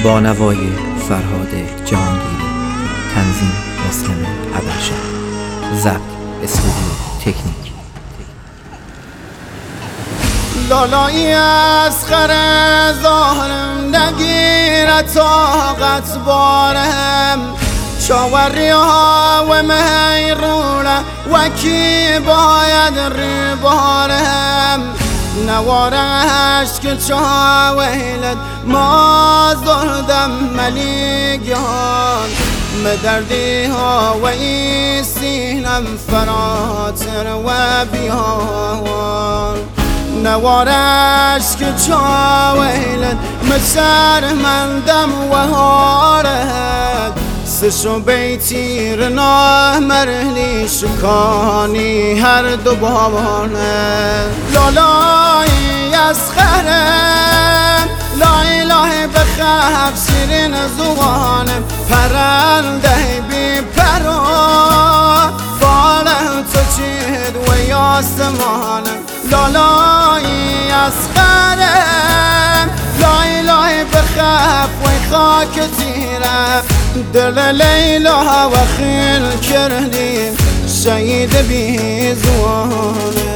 با نوای فرهاد جهانگیری، تنظیم مسلم ابرشم، ضبط استودیو تکنیک. لالایی از خر ظاهرم نگیره طاقت بارم، شاوری ها و مهیرونه وکی باید ری بارم، نوارش که چه ویلت ما زردم ملیگان، مدردی ها و ای سینم فراتر و بیان، نوارش که چه ویلت مسر مندم و هارد، سشو بیتی رنا مرلی شکانی هر دو بابانه، لالایی از خرم لا اله بخف شیرین زغانم، پرنده بی پرو باله تو چید و یاسمانم، لالایی از خرم لا اله بخف و خاک تیره، دل لیلا و خیل کردیم شهید بی زوانه.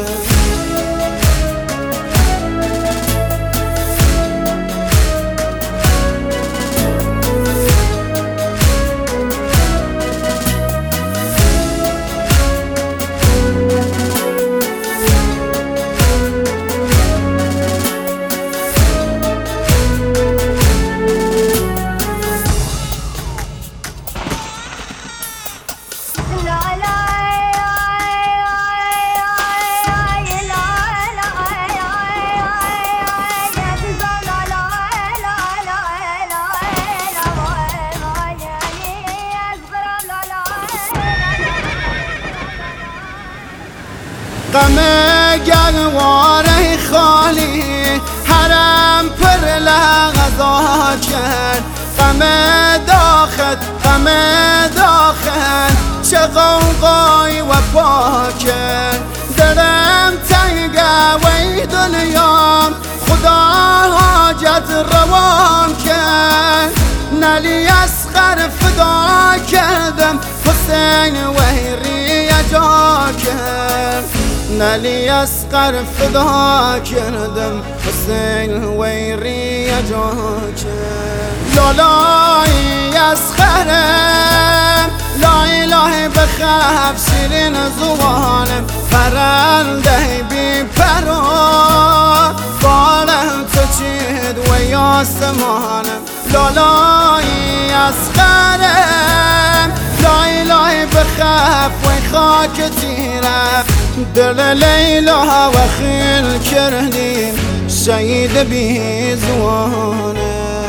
غم گلواره خالی حرم پر لغزا کرد، غم داخل چه غوغای و پاکر، دلم تنگه وی دنیام خدا حاجت روان کرد، نلی اصغر فدا کردم حسین ویری جا کرد، نلی اصغر فدا کردم حسین ویری جا کرد، لالایی اصغرم لا اله بخف شیرین زغانم، پرنده بی پرو باله تو چید و یاسمانم، لالایی اصغرم لا اله بخف و خاک تیره، دل لیلا و خیل کردیم شهید بی زوانه.